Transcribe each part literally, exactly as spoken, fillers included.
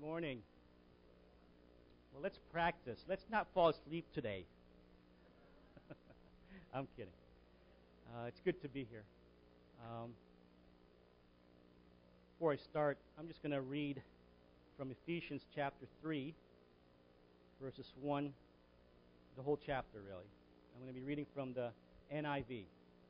morning. Well, let's practice. Let's not fall asleep today. I'm kidding. Uh, it's good to be here. Um, before I start, I'm just going to read from Ephesians chapter three, verses one, the whole chapter, really. I'm going to be reading from the N I V.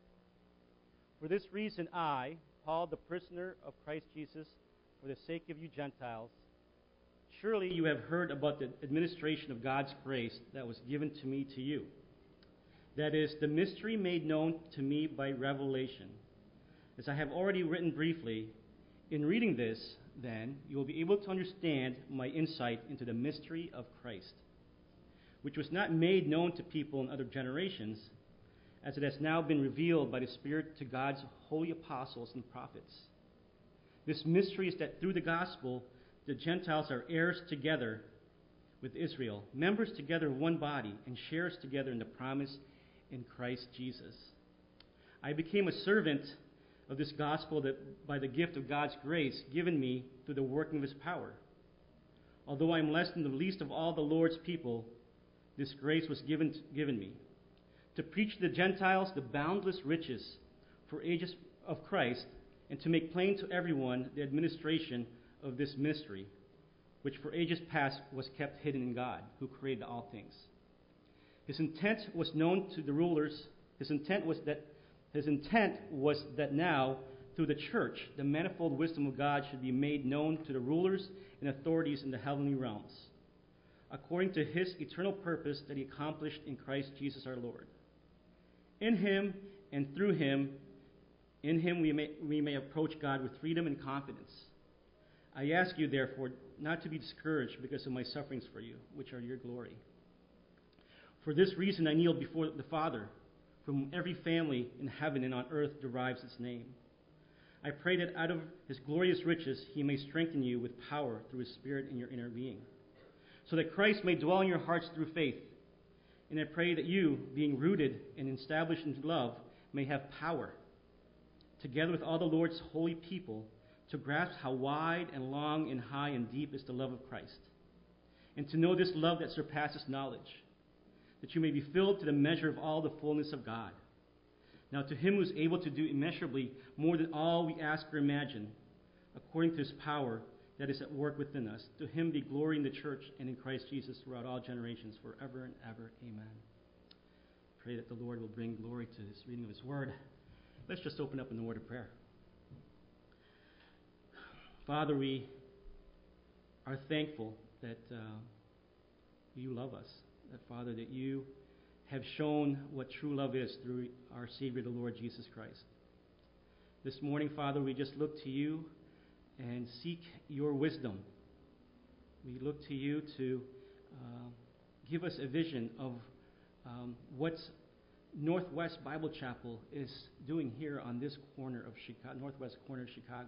For this reason, I, Paul, the prisoner of Christ Jesus, for the sake of you Gentiles, surely you have heard about the administration of God's grace that was given to me to you. That is, the mystery made known to me by revelation. As I have already written briefly, in reading this, then, you will be able to understand my insight into the mystery of Christ, which was not made known to people in other generations, as it has now been revealed by the Spirit to God's holy apostles and prophets. This mystery is that through the gospel, the Gentiles are heirs together with Israel, members together of one body, and sharers together in the promise in Christ Jesus. I became a servant of this gospel that by the gift of God's grace given me through the working of his power. Although I am less than the least of all the Lord's people, this grace was given, given me, to preach to the Gentiles the boundless riches for ages of Christ, and to make plain to everyone the administration of this mystery, which for ages past was kept hidden in God, who created all things. His intent was known to the rulers. His intent was that his intent was that now, through the church, the manifold wisdom of God should be made known to the rulers and authorities in the heavenly realms, according to his eternal purpose that he accomplished in Christ Jesus our Lord. In him and through him, in him we may, we may approach God with freedom and confidence. I ask you, therefore, not to be discouraged because of my sufferings for you, which are your glory. For this reason I kneel before the Father, from whom every family in heaven and on earth derives its name. I pray that out of his glorious riches he may strengthen you with power through his Spirit in your inner being, so that Christ may dwell in your hearts through faith. And I pray that you, being rooted and established in love, may have power, together with all the Lord's holy people, to grasp how wide and long and high and deep is the love of Christ, and to know this love that surpasses knowledge, that you may be filled to the measure of all the fullness of God. Now to him who is able to do immeasurably more than all we ask or imagine, according to his power that is at work within us, to him be glory in the church and in Christ Jesus throughout all generations, forever and ever. Amen. Pray that the Lord will bring glory to this reading of his word. Let's just open up in the word of prayer. Father, we are thankful that uh, you love us. That, Father, that you have shown what true love is through our Savior, the Lord Jesus Christ. This morning, Father, we just look to you and seek your wisdom. We look to you to uh, give us a vision of um, what Northwest Bible Chapel is doing here on this corner of Chicago, northwest corner of Chicago.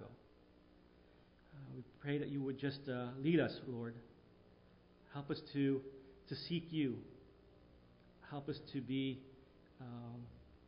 Uh, we pray that you would just uh, lead us, Lord. Help us to to seek you. Help us to be um,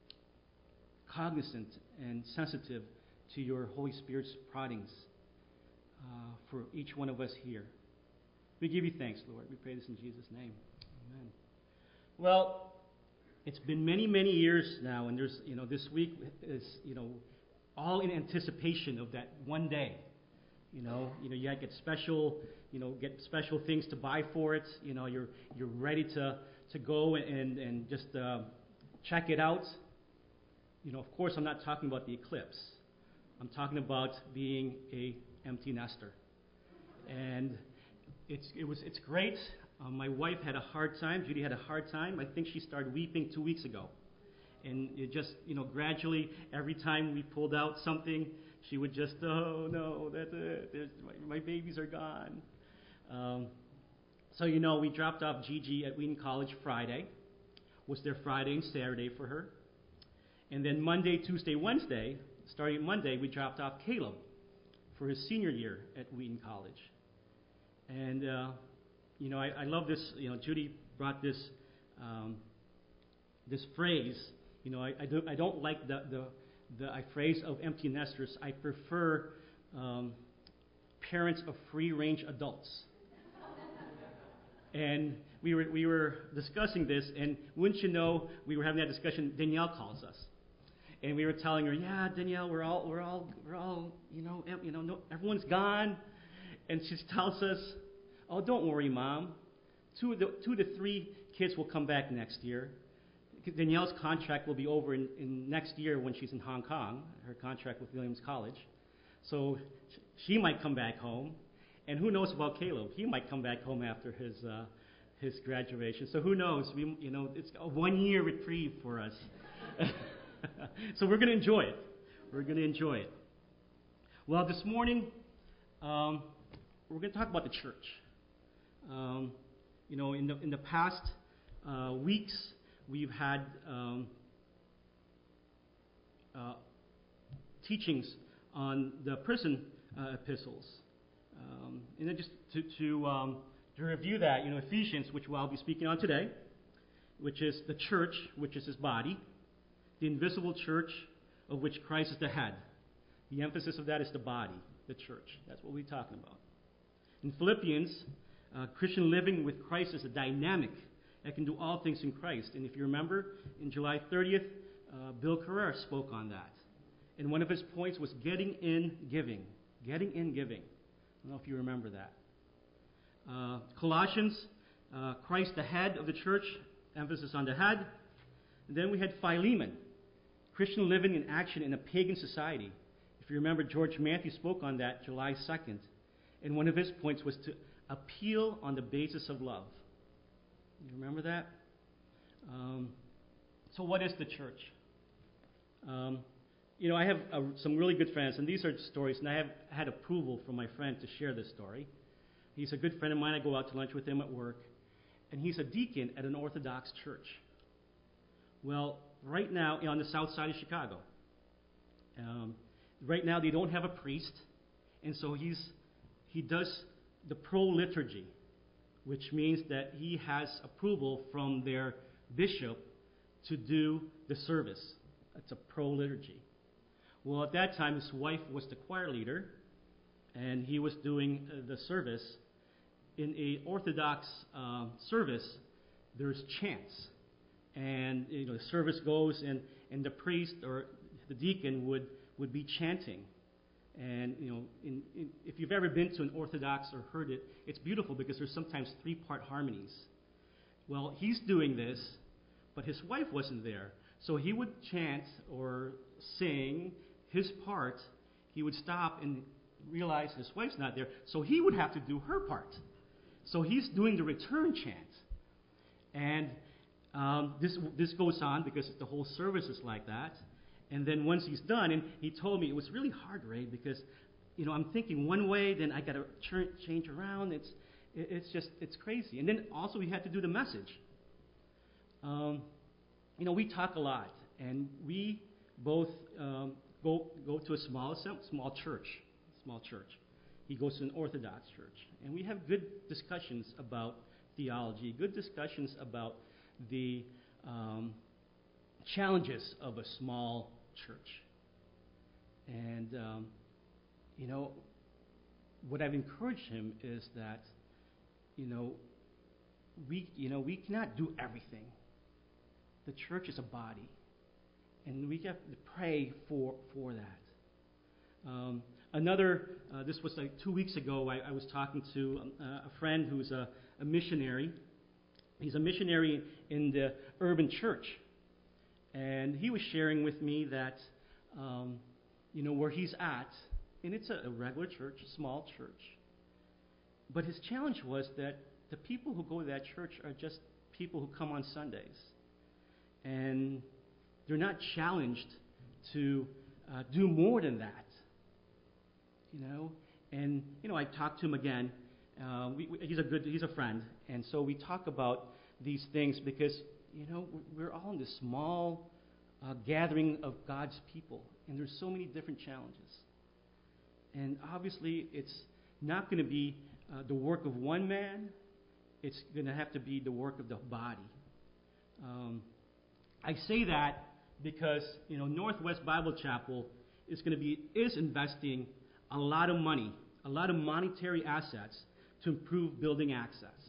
cognizant and sensitive to your Holy Spirit's proddings uh, for each one of us here. We give you thanks, Lord. We pray this in Jesus' name. Amen. Well, it's been many, many years now, and there's, you know, this week is, you know, all in anticipation of that one day. You know, you know, you get special, you know, get special things to buy for it. You know, you're you're ready to to go and and just uh, check it out. You know, of course, I'm not talking about the eclipse. I'm talking about being a empty nester, and it's it was it's great. Uh, my wife had a hard time. Judy had a hard time. I think she started weeping two weeks ago, and it just, you know, gradually every time we pulled out something, she would just, oh no, that's it. There's, my, my babies are gone. Um, so, you know, we dropped off Gigi at Wheaton College Friday. Was there Friday and Saturday for her. And then Monday, Tuesday, Wednesday, starting Monday, we dropped off Caleb for his senior year at Wheaton College. And, uh, you know, I, I love this. You know, Judy brought this um, this phrase. You know, I, I, do, I don't like the, the The I phrase of empty nesters. I prefer um, parents of free-range adults. And we were we were discussing this, and wouldn't you know, we were having that discussion. Danielle calls us, and we were telling her, "Yeah, Danielle, we're all we're all we're all you know ev- you know no, everyone's gone," and she tells us, "Oh, don't worry, Mom. Two of the two to three kids will come back next year. Danielle's contract will be over in, in next year when she's in Hong Kong. Her contract with Williams College, so she might come back home." And who knows about Caleb? He might come back home after his uh, his graduation. So who knows? We, you know, it's a one-year reprieve for us. So we're going to enjoy it. We're going to enjoy it. Well, this morning um, we're going to talk about the church. Um, you know, in the in the past uh, weeks we've had um, uh, teachings on the prison uh, epistles. Um, and then just to to, um, to review that, you know, Ephesians, which I'll be speaking on today, which is the church, which is his body, the invisible church of which Christ is the head. The emphasis of that is the body, the church. That's what we're talking about. In Philippians, uh, Christian living with Christ is a dynamic that can do all things in Christ. And if you remember, in July thirtieth, uh, Bill Carrera spoke on that. And one of his points was getting in giving. Getting in giving. I don't know if you remember that. Uh, Colossians, uh, Christ the head of the church, emphasis on the head. And then we had Philemon, Christian living in action in a pagan society. If you remember, George Matthew spoke on that July second. And one of his points was to appeal on the basis of love. You remember that? Um, so what is the church? Um, You know, I have uh, some really good friends, and these are stories, and I have had approval from my friend to share this story. He's a good friend of mine. I go out to lunch with him at work, and he's a deacon at an Orthodox church. Well, right now, on the south side of Chicago, um, right now they don't have a priest, and so he's he does the pro-liturgy, which means that he has approval from their bishop to do the service. It's a pro-liturgy. Well, at that time, his wife was the choir leader, and he was doing uh, the service. In a Orthodox uh, service, there's chants, and you know the service goes, and, and the priest or the deacon would, would be chanting. And you know, in, in, if you've ever been to an Orthodox or heard it, it's beautiful because there's sometimes three-part harmonies. Well, he's doing this, but his wife wasn't there, so he would chant or sing his part. He would stop and realize his wife's not there, so he would have to do her part. So he's doing the return chant. And um, this this goes on because the whole service is like that. And then once he's done, and he told me it was really hard, Ray, because you know I'm thinking one way, then I got to ch- change around. It's it's just it's crazy. And then also he had to do the message. Um, you know, we talk a lot, and we both um, go go to a small small church, small church. He goes to an Orthodox church, and we have good discussions about theology, good discussions about the um, challenges of a small church. And um, you know, what I've encouraged him is that you know we you know we cannot do everything. The church is a body, and we have to pray for for that. Um, another, uh, this was like two weeks ago. I, I was talking to um, uh, a friend who's a, a missionary. He's a missionary in the urban church, and he was sharing with me that, um, you know, where he's at, and it's a, a regular church, a small church. But his challenge was that the people who go to that church are just people who come on Sundays. And they're not challenged to uh, do more than that, you know. And you know, I talked to him again. Uh, we, we, he's a good, he's a friend, and so we talk about these things because you know we're all in this small uh, gathering of God's people, and there's so many different challenges. And obviously, it's not going to be uh, the work of one man. It's going to have to be the work of the body. Um, I say that because you know Northwest Bible Chapel is going to be is investing a lot of money, a lot of monetary assets to improve building access.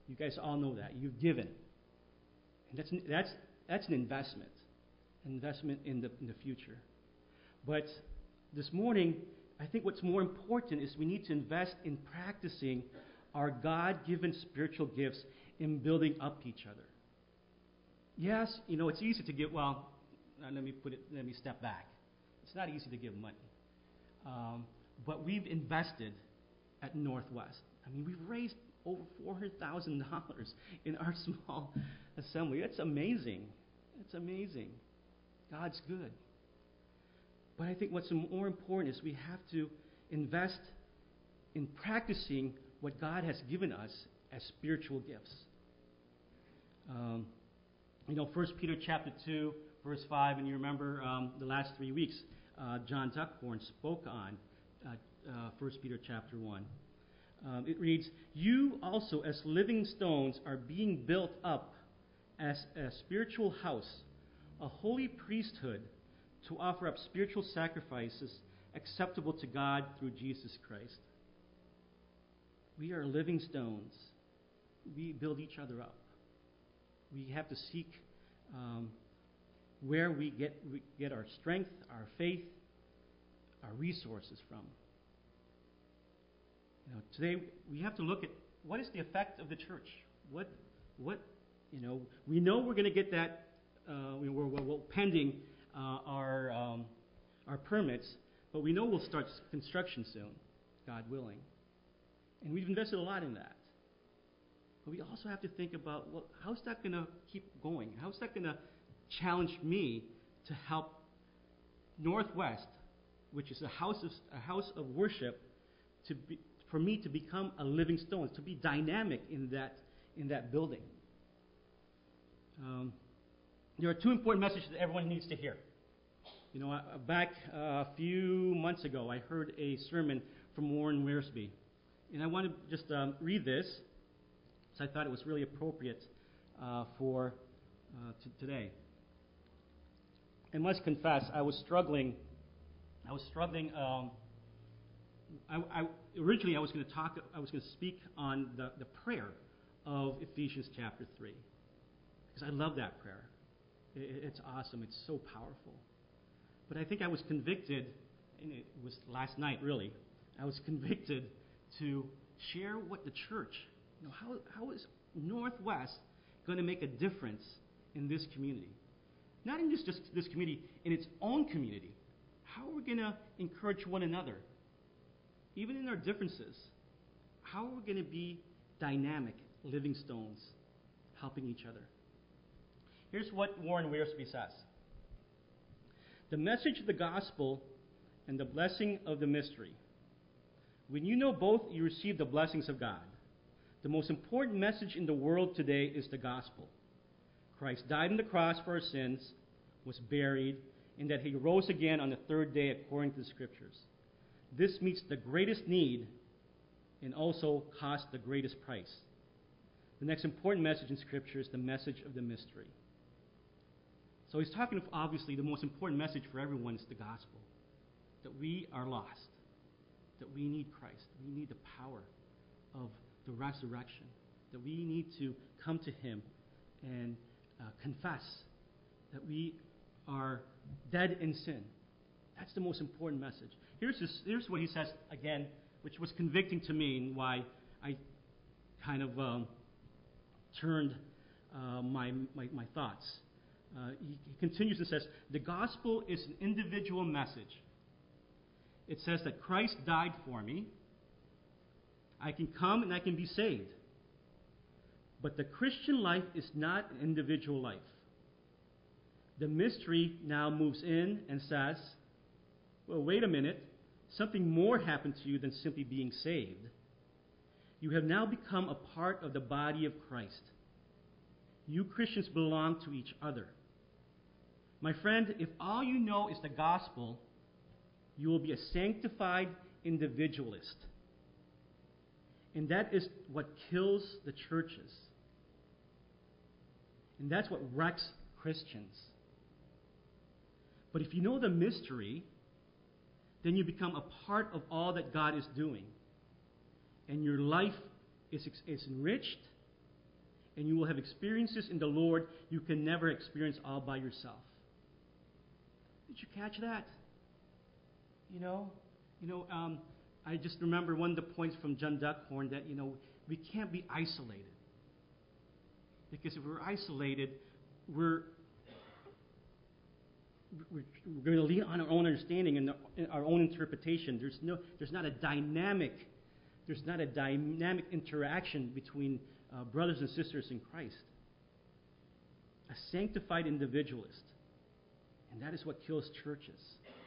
You guys all know that. You've given. And that's, that's, that's an investment, an investment in the, in the future. But this morning, I think what's more important is we need to invest in practicing our God-given spiritual gifts in building up each other. Yes, you know, it's easy to give, well, let me put it, let me step back. It's not easy to give money. Um, but we've invested at Northwest. I mean, we've raised over four hundred thousand dollars in our small assembly. It's amazing. It's amazing. God's good. But I think what's more important is we have to invest in practicing what God has given us as spiritual gifts. Um, you know, First Peter chapter two, verse five, and you remember um, the last three weeks, uh, John Duckhorn spoke on uh, uh, First Peter chapter one. Um, it reads, "You also, as living stones, are being built up as a spiritual house, a holy priesthood, to offer up spiritual sacrifices acceptable to God through Jesus Christ." We are living stones. We build each other up. We have to seek um, where we get, we get our strength, our faith, our resources from. You know, today we have to look at what is the effect of the church. What, what, you know, we know we're going to get that. Uh, we're, we're, we're pending uh, our um, our permits, but we know we'll start construction soon, God willing. And we've invested a lot in that. But we also have to think about, well, how's that going to keep going? How's that going to challenge me to help Northwest, which is a house of a house of worship, to be, for me to become a living stone, to be dynamic in that in that building. Um, there are two important messages that everyone needs to hear. You know, uh, back uh, a few months ago, I heard a sermon from Warren Wiersbe, and I want to just um, read this, because I thought it was really appropriate uh, for uh, t- today. I must confess, I was struggling. I was struggling. Um, I, I, originally, I was going to talk. I was going to speak on the, the prayer of Ephesians chapter three, because I love that prayer. It, it's awesome. It's so powerful. But I think I was convicted, and it was last night really. I was convicted to share what the church, you know, how how is Northwest going to make a difference in this community? Not in just, just this community, in its own community. How are we going to encourage one another? Even in our differences, how are we going to be dynamic, living stones, helping each other? Here's what Warren Wiersbe says. The message of the gospel and the blessing of the mystery. When you know both, you receive the blessings of God. The most important message in the world today is the gospel. Christ died on the cross for our sins, was buried, and that he rose again on the third day according to the Scriptures. This meets the greatest need and also costs the greatest price. The next important message in Scripture is the message of the mystery. So he's talking, obviously, the most important message for everyone is the gospel. That we are lost. That we need Christ. We need the power of the resurrection. That we need to come to him and uh, confess that we are dead in sin. That's the most important message. Here's, this, here's what he says again, which was convicting to me and why I kind of um, turned uh, my, my, my thoughts. Uh, he, he continues and says, the gospel is an individual message. It says that Christ died for me. I can come and I can be saved. But the Christian life is not an individual life. The mystery now moves in and says, well, wait a minute. Something more happened to you than simply being saved. You have now become a part of the body of Christ. You Christians belong to each other. My friend, if all you know is the gospel, you will be a sanctified individualist. And that is what kills the churches. And that's what wrecks Christians. But if you know the mystery, then you become a part of all that God is doing. And your life is, is enriched and you will have experiences in the Lord you can never experience all by yourself. Did you catch that? You know, you know. Um, I just remember one of the points from John Duckhorn that, you know, we can't be isolated. Because if we're isolated, we're we're, we're going to lean on our own understanding and the, our own interpretation. There's no, there's not a dynamic, there's not a dynamic interaction between uh, brothers and sisters in Christ. A sanctified individualist, and that is what kills churches.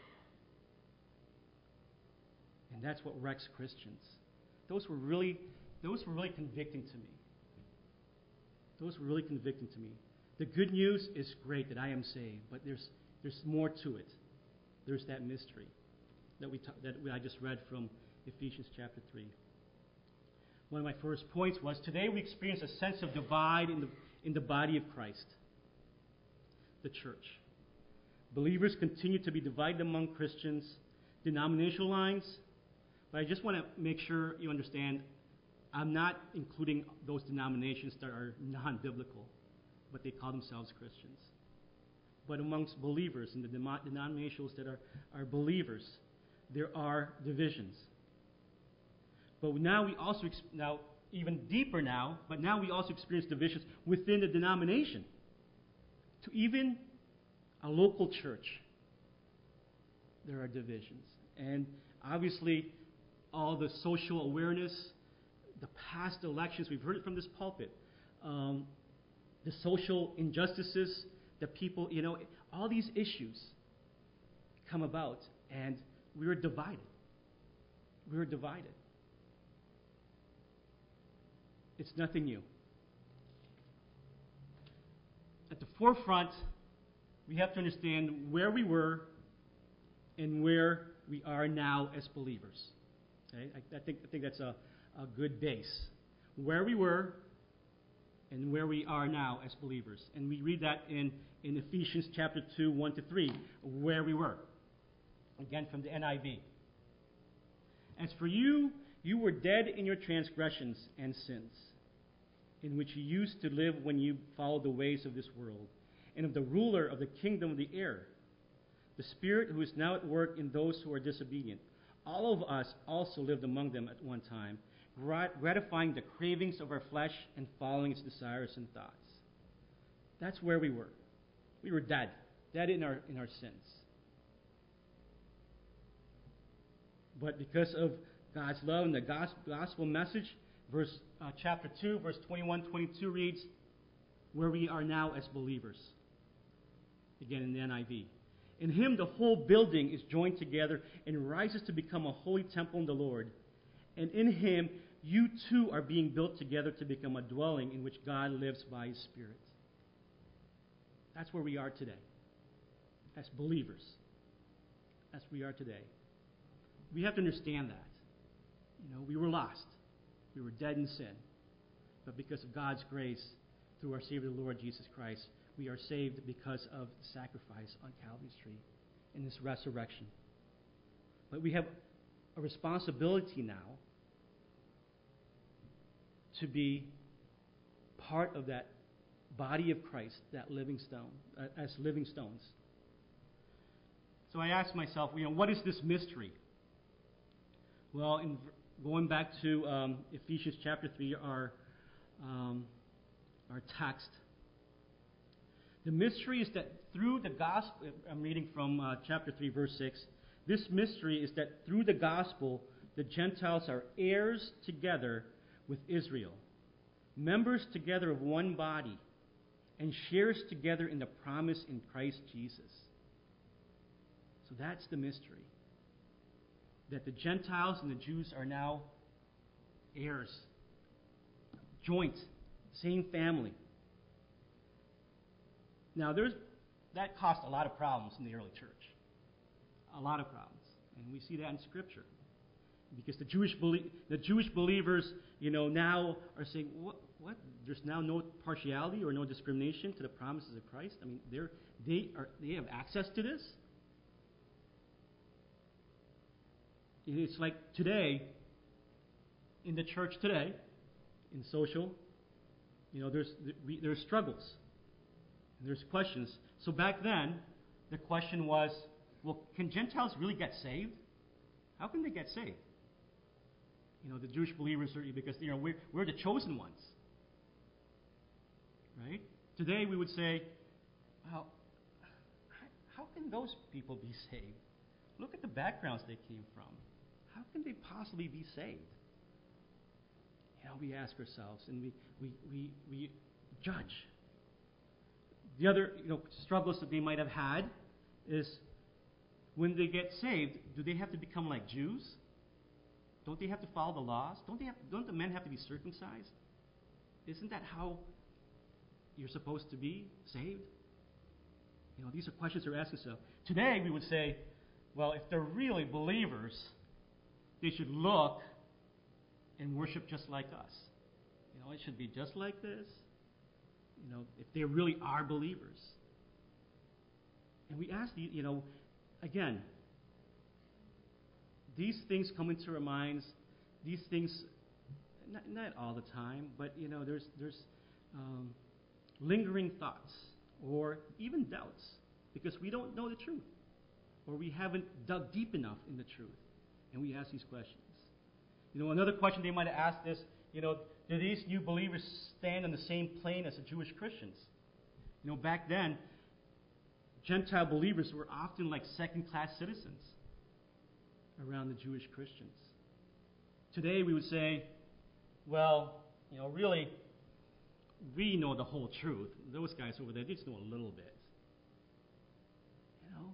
And that's what wrecks Christians. Those were really, those were really convicting to me. Those were really convicting to me. The good news is great that I am saved, but there's there's more to it. There's that mystery that we ta- that I just read from Ephesians chapter three. One of my first points was today we experience a sense of divide in the in the body of Christ, the church. Believers continue to be divided among Christians, denominational lines. But I just want to make sure you understand, I'm not including those denominations that are non-biblical, but they call themselves Christians. But amongst believers and the denominations that are, are believers, there are divisions. But now we also, now even deeper now, but now we also experience divisions within the denomination. To even a local church, there are divisions. And obviously, all the social awareness, the past elections, we've heard it from this pulpit, um, the social injustices, the people, you know, all these issues come about, and we are divided. We are divided. It's nothing new. At the forefront, we have to understand where we were and where we are now as believers. Okay? I, I think I think that's a, a good base. Where we were and where we are now as believers. And we read that in, in Ephesians chapter two, one to three, where we were. Again from the N I V. As for you, you were dead in your transgressions and sins, in which you used to live when you followed the ways of this world, and of the ruler of the kingdom of the air, the Spirit who is now at work in those who are disobedient. All of us also lived among them at one time, gratifying the cravings of our flesh and following its desires and thoughts. That's where we were. We were dead, dead in our in our sins. But because of God's love and the gospel message, verse uh, chapter two, verse twenty-one, twenty-two reads, where we are now as believers. Again in the N I V. In him the whole building is joined together and rises to become a holy temple in the Lord. And in him you too are being built together to become a dwelling in which God lives by his Spirit. That's where we are today. As believers. As we are today. We have to understand that. You know, we were lost. We were dead in sin. But because of God's grace, through our Savior, the Lord Jesus Christ, we are saved because of the sacrifice on Calvary's tree in this resurrection. But we have a responsibility now to be part of that body of Christ, that living stone, uh, as living stones. So I asked myself, you know, what is this mystery? Well, in going back to um, Ephesians chapter three, our um, our text. The mystery is that through the gospel, I'm reading from uh, chapter three, verse six. This mystery is that through the gospel, the Gentiles are heirs together with Israel, members together of one body, and shares together in the promise in Christ Jesus. So that's the mystery. That the Gentiles and the Jews are now heirs, joint, same family. Now, there's that caused a lot of problems in the early church. A lot of problems. And we see that in Scripture. Because the Jewish belie- the Jewish believers, you know, now are saying, what? what? There's now no partiality or no discrimination to the promises of Christ? I mean, they're, they are they have access to this? It's like today, in the church today, in social, You know, there's we, there's struggles, there's questions. So back then, the question was, well, can Gentiles really get saved? How can they get saved? You know, the Jewish believers are, because you know we're we're the chosen ones, right? Today we would say, well, how can those people be saved? Look at the backgrounds they came from. How can they possibly be saved? You know, we ask ourselves, and we we we, we judge. The other, you know, struggles that they might have had is when they get saved, do they have to become like Jews? Don't they have to follow the laws? Don't they have? Don't the men have to be circumcised? Isn't that how you're supposed to be saved? You know, these are questions they're asking themselves. Today, we would say, well, if they're really believers, they should look and worship just like us. You know, it should be just like this. You know, if they really are believers. And we ask, the, you know, again, these things come into our minds. These things, not, not all the time, but, you know, there's, there's um, lingering thoughts or even doubts because we don't know the truth or we haven't dug deep enough in the truth. And we ask these questions. You know, another question they might have asked is, you know, do these new believers stand on the same plane as the Jewish Christians? You know, back then, Gentile believers were often like second-class citizens around the Jewish Christians. Today, we would say, well, you know, really, we know the whole truth. Those guys over there, they just know a little bit. You know?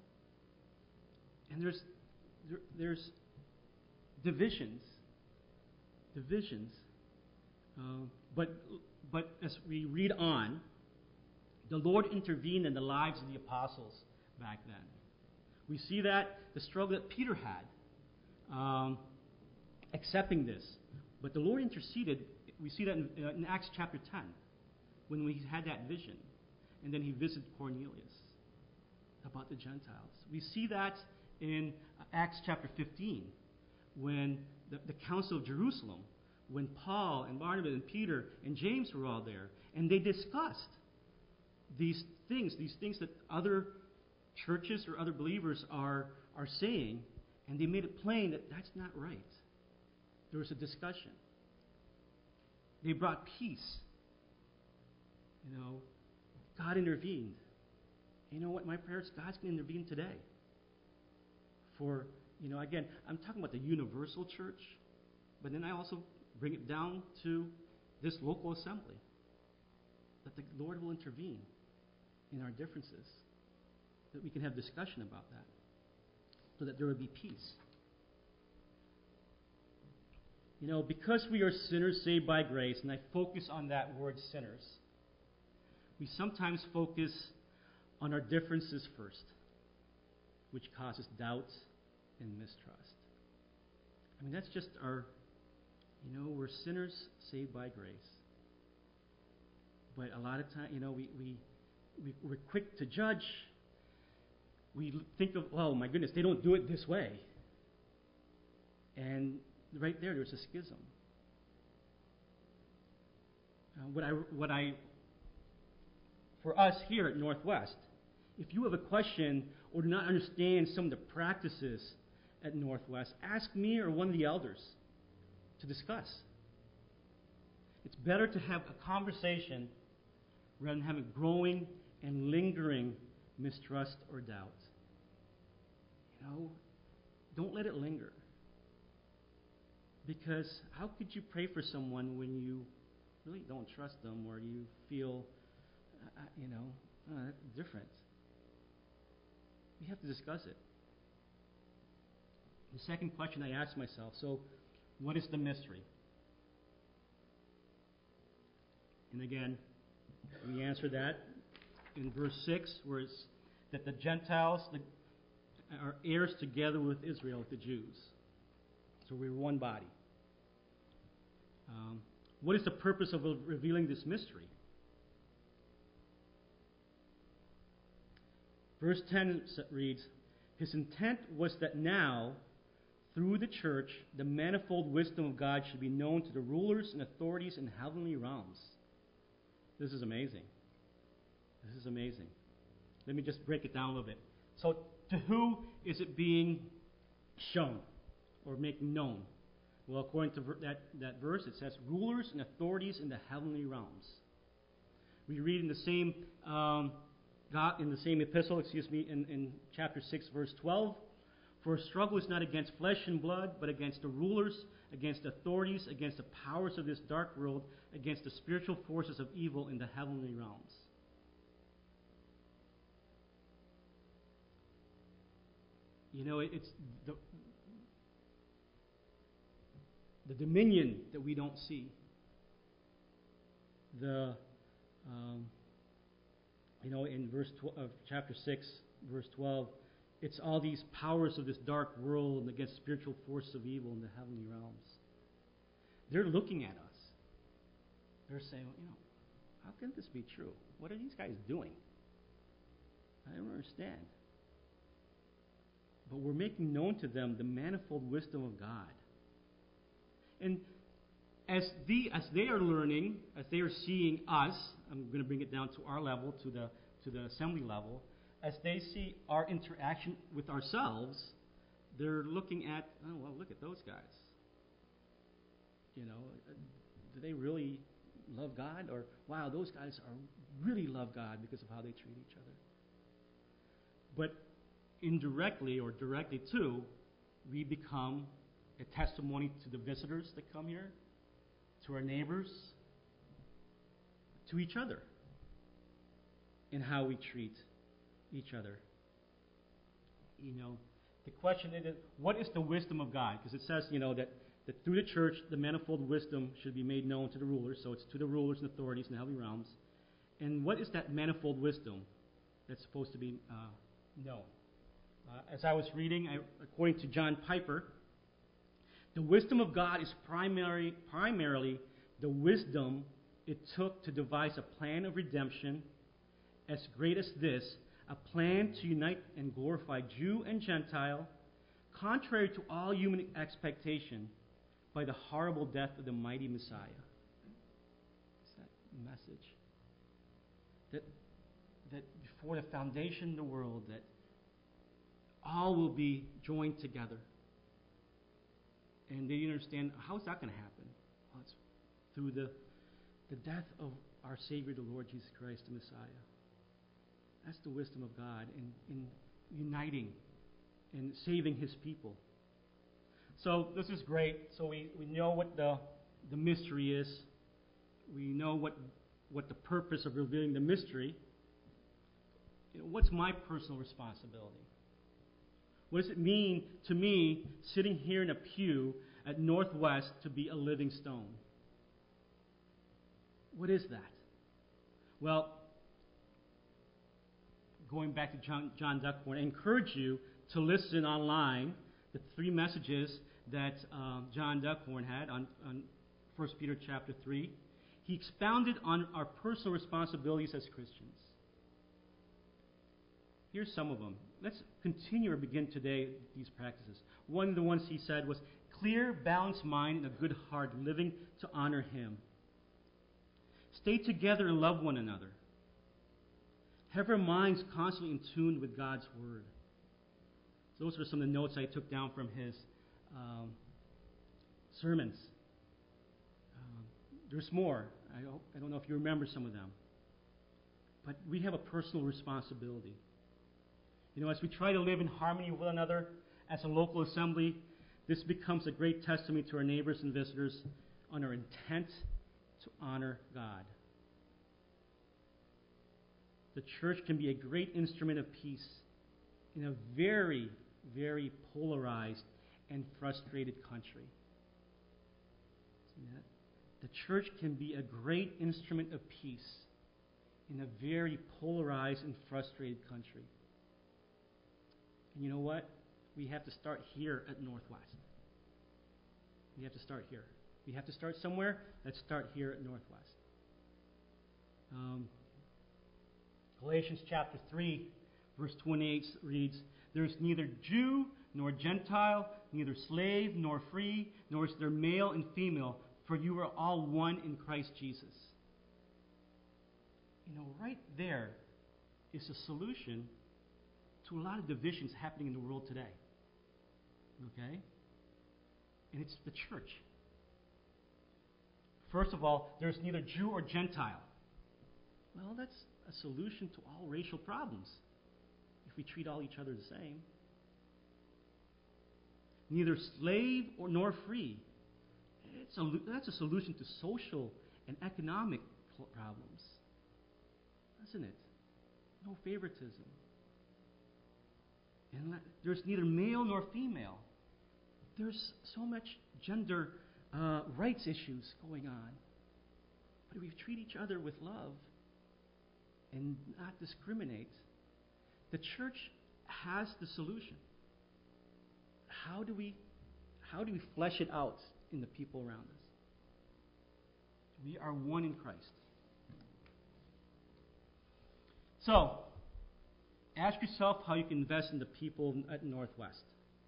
And there's there, there's divisions. Divisions. Uh, but but as we read on, the Lord intervened in the lives of the apostles back then. We see that the struggle that Peter had, um, accepting this. But the Lord interceded. We see that in, uh, in Acts chapter ten, when we had that vision. And then he visited Cornelius about the Gentiles. We see that in Acts chapter fifteen, when the, the Council of Jerusalem, when Paul and Barnabas and Peter and James were all there, and they discussed these things, these things that other churches or other believers are, are saying, and they made it plain that that's not right. There was a discussion. They brought peace. You know, God intervened. You know what? My prayer is God's going to intervene today. For, you know, again, I'm talking about the universal church, but then I also bring it down to this local assembly. That the Lord will intervene in our differences. That we can have discussion about that. So that there will be peace. You know, because we are sinners saved by grace, and I focus on that word sinners, we sometimes focus on our differences first, which causes doubt and mistrust. I mean, that's just our, you know, we're sinners saved by grace. But a lot of time, you know, we, we, we, we're quick to judge. We think of, oh my goodness, they don't do it this way. And right there, there's a schism. Uh, what I, what I, for us here at Northwest, if you have a question or do not understand some of the practices at Northwest, ask me or one of the elders to discuss. It's better to have a conversation rather than having growing and lingering mistrust or doubt. You know, don't let it linger. Because how could you pray for someone when you really don't trust them or you feel, uh, you know, uh, that's different? We have to discuss it. The second question I asked myself, so what is the mystery? And again, we answer that in verse six, where it's that the Gentiles the, are heirs together with Israel, with the Jews. So we're one body. Um, what is the purpose of revealing this mystery? Verse ten reads, His intent was that now, through the church, the manifold wisdom of God should be known to the rulers and authorities in heavenly realms. This is amazing. This is amazing. Let me just break it down a little bit. So, to who is it being shown or made known? Well, according to ver- that, that verse, it says rulers and authorities in the heavenly realms. We read in the same um, God in the same epistle, excuse me, in, in chapter six, verse twelve. For a struggle is not against flesh and blood, but against the rulers, against authorities, against the powers of this dark world, against the spiritual forces of evil in the heavenly realms. You know, it, it's the, the dominion that we don't see. The, um, you know, in verse tw- of chapter six, verse twelve, it's all these powers of this dark world and against spiritual forces of evil in the heavenly realms. They're looking at us. They're saying, well, you know, how can this be true? What are these guys doing? I don't understand. But we're making known to them the manifold wisdom of God. And as the as they are learning, as they are seeing us, I'm going to bring it down to our level, to the to the assembly level, as they see our interaction with ourselves, they're looking at, oh, well, look at those guys. You know, do they really love God? Or, wow, those guys are really love God because of how they treat each other. But indirectly or directly too, we become a testimony to the visitors that come here, to our neighbors, to each other, in how we treat each other. You know, the question is, what is the wisdom of God? Because it says, you know, that, that through the church, the manifold wisdom should be made known to the rulers. So it's to the rulers and authorities in the heavenly realms. And what is that manifold wisdom that's supposed to be uh, known? Uh, as I was reading, I, according to John Piper, the wisdom of God is primary, primarily the wisdom it took to devise a plan of redemption as great as this, a plan to unite and glorify Jew and Gentile, contrary to all human expectation, by the horrible death of the mighty Messiah. It's that message. That, that before the foundation of the world, that all will be joined together. And they didn't understand, how is that going to happen? Well, it's through the, the death of our Savior, the Lord Jesus Christ, the Messiah. That's the wisdom of God in, in uniting and saving His people. So this is great. So we, we know what the, the mystery is. We know what, what the purpose of revealing the mystery. You know, what's my personal responsibility? What does it mean to me, sitting here in a pew at Northwest, to be a living stone? What is that? Well, going back to John, John Duckhorn, I encourage you to listen online, the three messages that um, John Duckhorn had on, on First Peter chapter three. He expounded on our personal responsibilities as Christians. Here's some of them. Let's continue or begin today these practices. One of the ones he said was clear, balanced mind, and a good heart, living to honor Him. Stay together and love one another. Have our minds constantly in tune with God's Word. So those were some of the notes I took down from his um, sermons. Um, there's more. I, hope, I don't know if you remember some of them. But we have a personal responsibility. You know, as we try to live in harmony with one another as a local assembly, this becomes a great testimony to our neighbors and visitors on our intent to honor God. The church can be a great instrument of peace in a very, very polarized and frustrated country. See that? The church can be a great instrument of peace in a very polarized and frustrated country. And you know what? We have to start here at Northwest. We have to start here. We have to start somewhere. Let's start here at Northwest. Um, Galatians chapter three, verse twenty-eight reads, there is neither Jew nor Gentile, neither slave nor free, nor is there male and female, for you are all one in Christ Jesus. you know, right there is a solution to a lot of divisions happening in the world today. Okay? And it's the church. First of all, there's neither Jew or Gentile. Well, that's a solution to all racial problems if we treat all each other the same. Neither slave or nor free. It's a, that's a solution to social and economic problems, isn't it? No favoritism. And there's neither male nor female. There's so much gender uh, rights issues going on. But if we treat each other with love and not discriminate, the church has the solution. How do we, how do we flesh it out in the people around us? We are one in Christ. So, ask yourself how you can invest in the people at Northwest.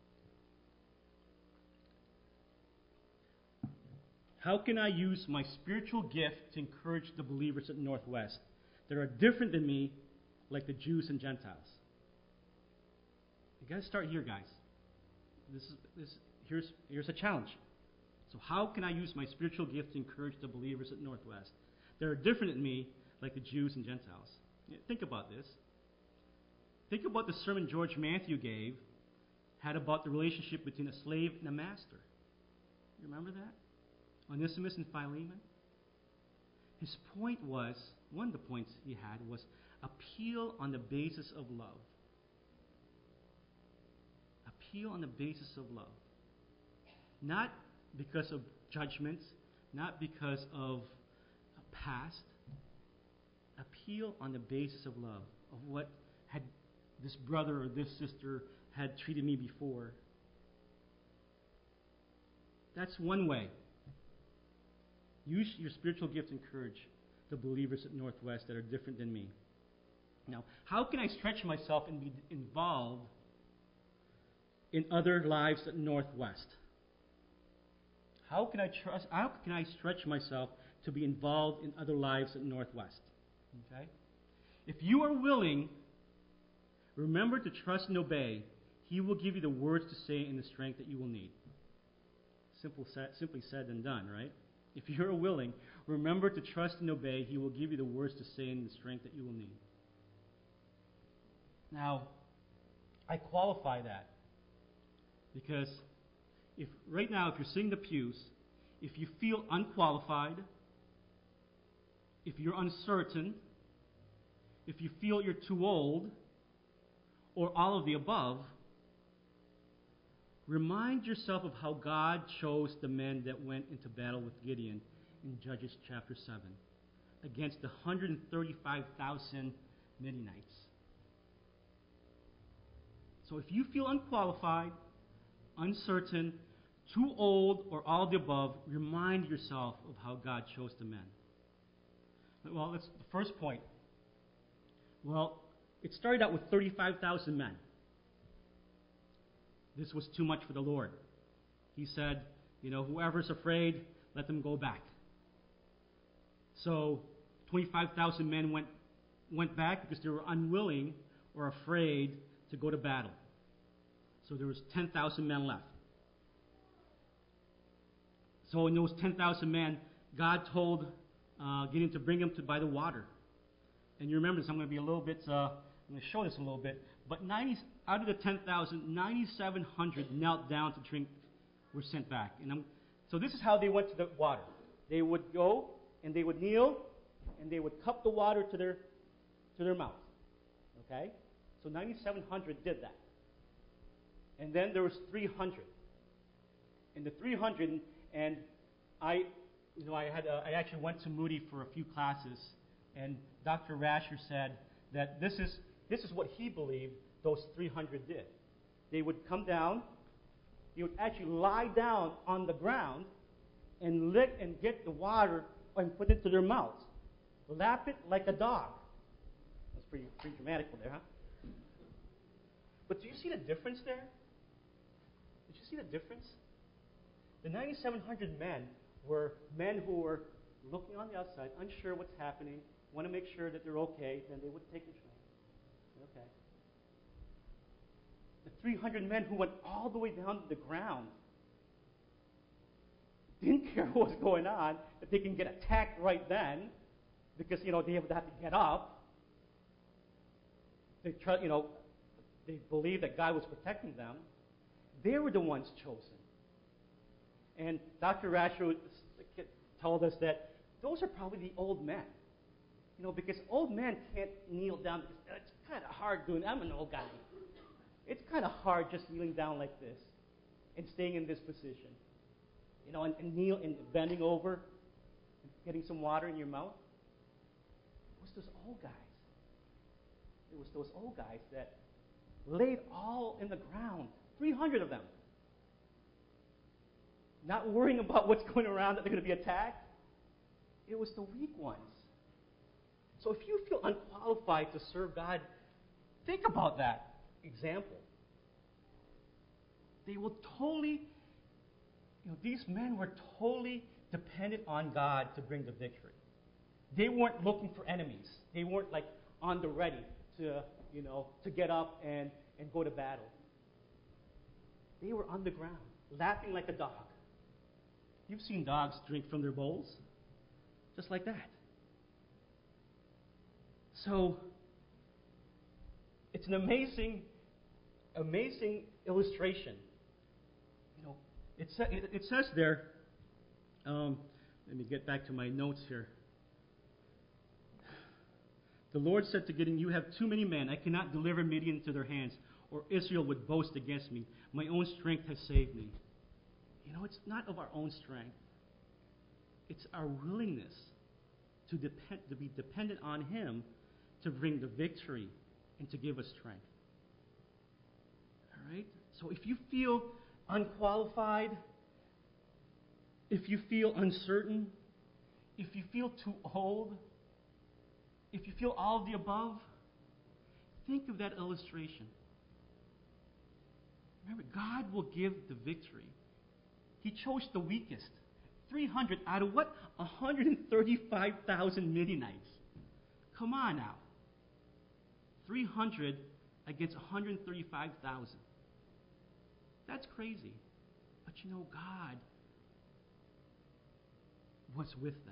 How can I use my spiritual gift to encourage the believers at Northwest that are different than me, like the Jews and Gentiles? You got to start here, guys. This is this. Here's here's a challenge. So, how can I use my spiritual gift to encourage the believers at Northwest that are different than me, like the Jews and Gentiles? Yeah, think about this. Think about the sermon George Matthew gave, had about the relationship between a slave and a master. You remember that? Onesimus and Philemon. His point was, one of the points he had was appeal on the basis of love. Appeal on the basis of love. Not because of judgments, not because of past. Appeal on the basis of love, of what had this brother or this sister had treated me before. That's one way. Use your spiritual gift to encourage the believers at Northwest that are different than me. Now, how can I stretch myself and be involved in other lives at Northwest? How can I trust? How can I stretch myself to be involved in other lives at Northwest? Okay? If you are willing, remember to trust and obey. He will give you the words to say and the strength that you will need. Simple, simply said and done, right? If you're willing, remember to trust and obey. He will give you the words to say and the strength that you will need. Now, I qualify that because if right now, if you're sitting in the pews, if you feel unqualified, if you're uncertain, if you feel you're too old, or all of the above, remind yourself of how God chose the men that went into battle with Gideon in Judges chapter seven against the one hundred thirty-five thousand Midianites. So if you feel unqualified, uncertain, too old, or all of the above, remind yourself of how God chose the men. Well, that's the first point. Well, it started out with thirty-five thousand men. This was too much for the Lord. He said, you know, whoever's afraid, let them go back. So twenty-five thousand men went went back because they were unwilling or afraid to go to battle. So there was ten thousand men left. So in those ten thousand men, God told uh, Gideon to bring them to by the water. And you remember this, I'm going to be a little bit, uh, I'm going to show this a little bit. But ninety out of the ten thousand, ninety-seven hundred knelt down to drink, were sent back. And I'm, so this is how they went to the water. They would go and they would kneel and they would cup the water to their to their mouth. Okay? So ninety-seven hundred did that. And then there was three hundred. And the three hundred, and I, you know, I had uh, I actually went to Moody for a few classes, and Doctor Rasher said that this is this is what he believed those three hundred did. They would come down, they would actually lie down on the ground and lick and get the water and put it to their mouths. Lap it like a dog. That's pretty, pretty dramatic there, huh? But do you see the difference there? Did you see the difference? The ninety-seven hundred men were men who were looking on the outside, unsure what's happening, want to make sure that they're okay, then they would take the train. Okay. The three hundred men who went all the way down to the ground didn't care what was going on, that they can get attacked right then, because, you know, they would have to get up. They try, you know, they believed that God was protecting them. They were the ones chosen. And Doctor Rasher told us that those are probably the old men. You know, because old men can't kneel down. Because it's kind of hard doing. I'm an old guy. It's kind of hard just kneeling down like this and staying in this position. You know, and, and kneel and bending over, and getting some water in your mouth. It was those old guys. It was those old guys that laid all in the ground, three hundred of them, not worrying about what's going around, that they're going to be attacked. It was the weak ones. So if you feel unqualified to serve God, think about that example. They will totally, you know, these men were totally dependent on God to bring the victory. They weren't looking for enemies. They weren't like on the ready to, you know, to get up and, and go to battle. They were on the ground, laughing like a dog. You've seen dogs drink from their bowls, just like that. So, it's an amazing, amazing illustration. You know, it, sa- it, it says there, um, let me get back to my notes here. The Lord said to Gideon, "You have too many men. I cannot deliver Midian into their hands, or Israel would boast against me. My own strength has saved me." You know, it's not of our own strength. It's our willingness to depend, to be dependent on Him to bring the victory and to give us strength. All right? So if you feel unqualified, if you feel uncertain, if you feel too old, if you feel all of the above, think of that illustration. Remember, God will give the victory. He chose the weakest. three hundred out of what? one hundred thirty-five thousand Midianites. Come on now. three hundred against one hundred thirty-five thousand. That's crazy. But you know, God was with them.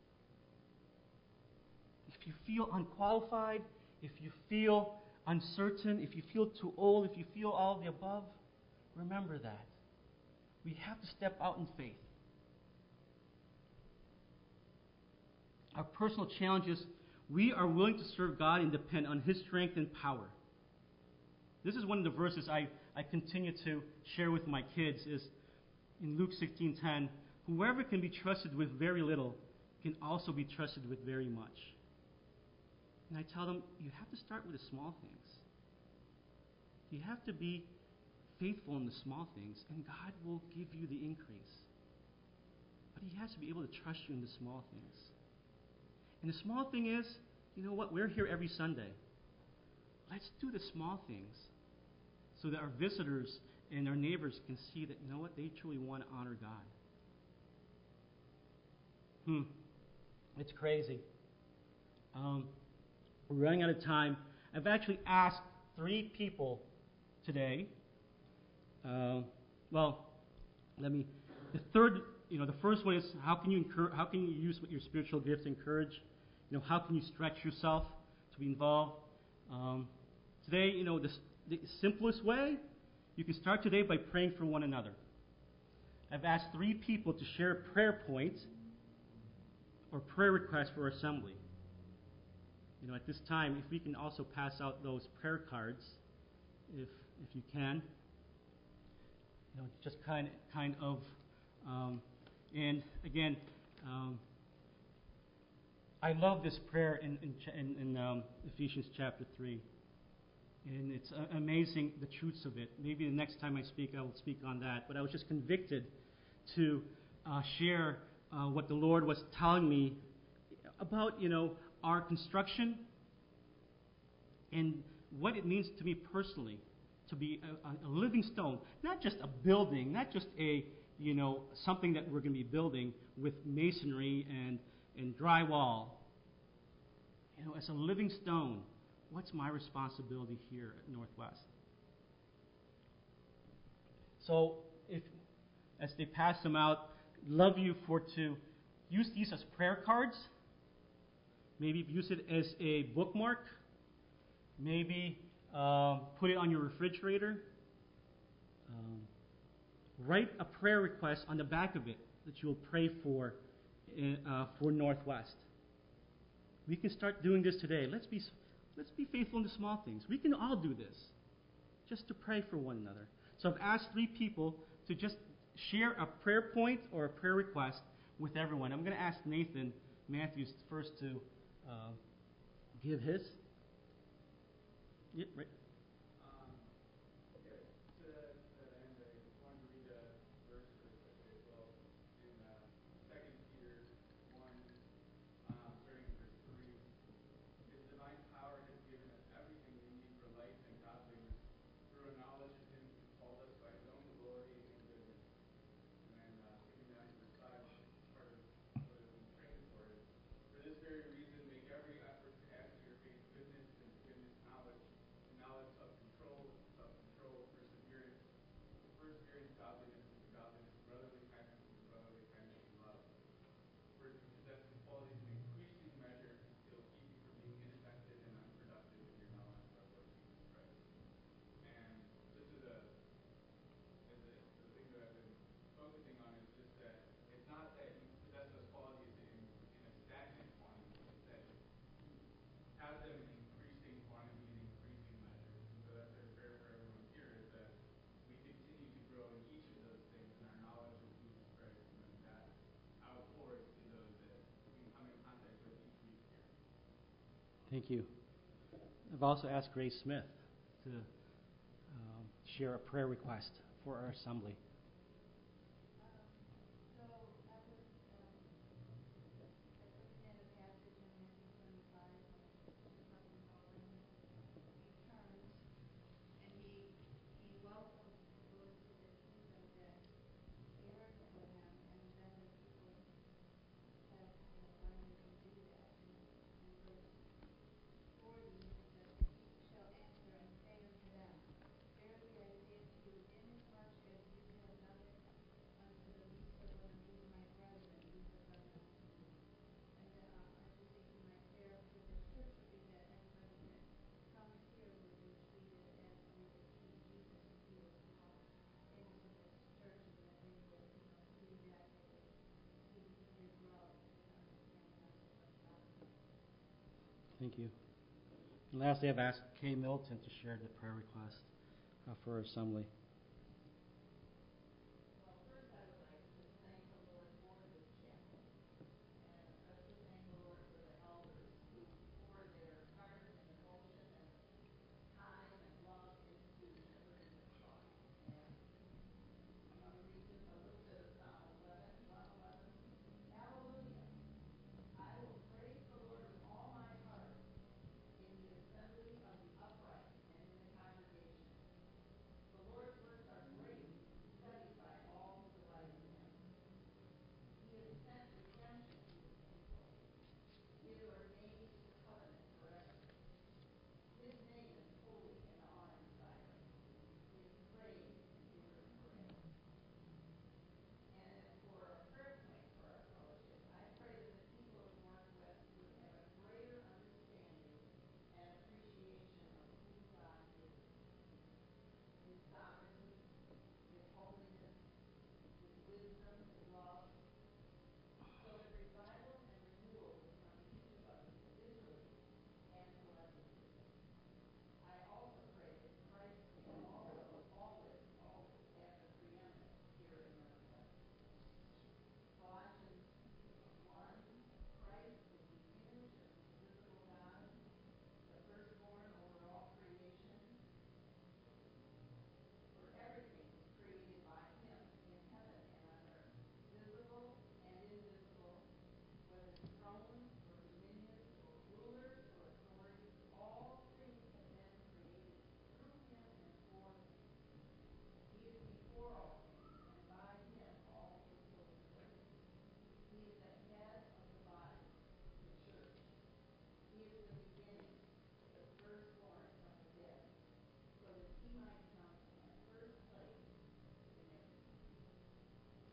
If you feel unqualified, if you feel uncertain, if you feel too old, if you feel all of the above, remember that. We have to step out in faith. Our personal challenges, we are willing to serve God and depend on His strength and power. This is one of the verses I, I continue to share with my kids is in Luke sixteen ten, "Whoever can be trusted with very little can also be trusted with very much." And I tell them, you have to start with the small things. You have to be faithful in the small things, and God will give you the increase. But He has to be able to trust you in the small things. And the small thing is, you know what? We're here every Sunday. Let's do the small things so that our visitors and our neighbors can see that, you know what? They truly want to honor God. Hmm. It's crazy. Um, we're running out of time. I've actually asked three people today. Uh, well, let me. The third, you know, the first one is how can you encourage, how can you use your spiritual gifts to encourage? You know, how can you stretch yourself to be involved? Um, today, you know, the, the simplest way, you can start today by praying for one another. I've asked three people to share a prayer point or prayer request for our assembly. You know, at this time, if we can also pass out those prayer cards, if if you can. You know, just kind kind of, um, and again, um, I love this prayer in in, in, in um, Ephesians chapter three, and it's uh, amazing the truths of it. Maybe the next time I speak, I will speak on that. But I was just convicted to uh, share uh, what the Lord was telling me about, you know, our construction and what it means to me personally. To be a, a living stone, not just a building, not just a, you know, something that we're going to be building with masonry and, and drywall, You know, as a living stone, what's my responsibility here at Northwest? So, if as they pass them out, love you for to use these as prayer cards. Maybe use it as a bookmark. Maybe um, put it on your refrigerator. Um, write a prayer request on the back of it that you'll pray for in, uh, for Northwest. We can start doing this today. Let's be let's be faithful in the small things. We can all do this, just to pray for one another. So I've asked three people to just share a prayer point or a prayer request with everyone. I'm going to ask Nathan Matthews first to uh, give his. Yeah, right. Um, okay, to that, that end, I wanted to read a verse really quickly as well in uh, Second Peter one, um, starting in verse three. His divine power has given us everything we need for life and godliness through a knowledge of Him who called us by His own glory and goodness. And then uh, skipping down to verse five, part of what I've been praying for is, for this very reason, make every effort to add to your faith goodness, and to goodness knowledge, and knowledge self-control, and self-control perseverance, to perseverance godliness, and to godliness brotherly kindness, and to brotherly kindness love. For if you possess these qualities in increasing measure, they will keep you from being ineffective and unproductive in your knowledge of our Lord Jesus Christ. And just as a as a, the thing that I've been focusing on is just that it's not that you possess those qualities in, in a stagnant quantity. It's that you have them in increasing quantity and increasing measure. And so that's our prayer for everyone here, is that we continue to grow in each of those things in our knowledge of Jesus Christ, and then that outpours to those that we come in contact with each week here. Thank you. I've also asked Grace Smith to um, share a prayer request for our assembly. Thank you. And lastly, I've asked Kay Milton to share the prayer request uh, for our assembly.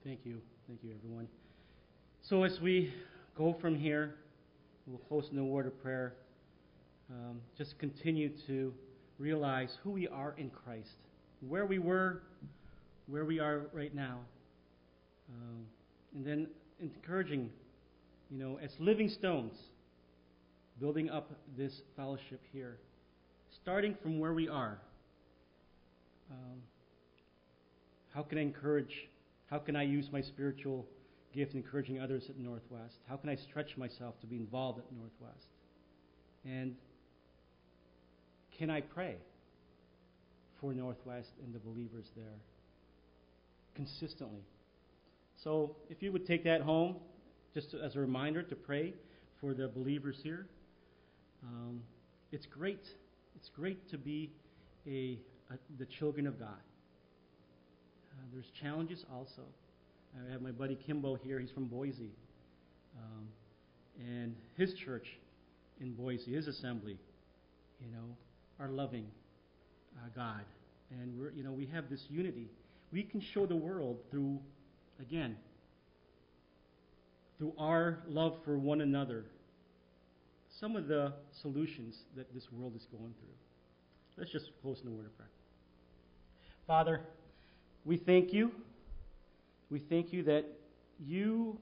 Thank you. Thank you, everyone. So as we go from here, we'll close in a word of prayer. Um, just continue to realize who we are in Christ, where we were, where we are right now. Um, and then encouraging, you know, as living stones, building up this fellowship here, starting from where we are. Um, how can I encourage, how can I use my spiritual gift in encouraging others at Northwest? How can I stretch myself to be involved at Northwest? And can I pray for Northwest and the believers there consistently? So if you would take that home, just to, as a reminder to pray for the believers here. Um, it's great. It's great to be a, a the children of God. Uh, there's challenges also. I have my buddy Kimbo here. He's from Boise. Um, and his church in Boise, his assembly, you know, are loving uh, God. And, we're, you know, we have this unity. We can show the world through, again, through our love for one another, some of the solutions that this world is going through. Let's just close in a word of prayer. Father, we thank you. We thank you that you,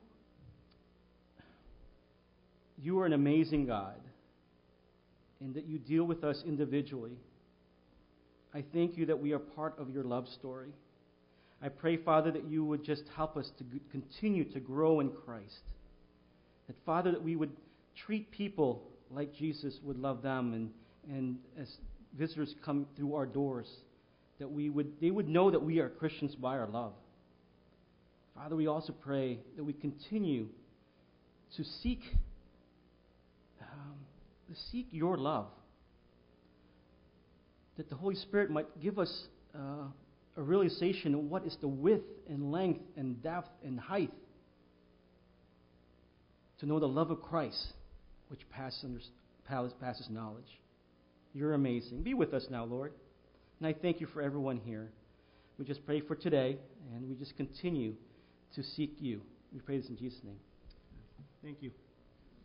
you are an amazing God, and that you deal with us individually. I thank you that we are part of your love story. I pray, Father, that you would just help us to g- continue to grow in Christ. That, Father, that we would treat people like Jesus would love them, and, and as visitors come through our doors, that we would they would know that we are Christians by our love. Father, we also pray that we continue to seek um, to seek your love. That the Holy Spirit might give us uh, a realization of what is the width and length and depth and height to know the love of Christ, which passes, passes knowledge. You're amazing. Be with us now, Lord. And I thank you for everyone here. We just pray for today, and we just continue to seek you. We pray this in Jesus' name. Thank you.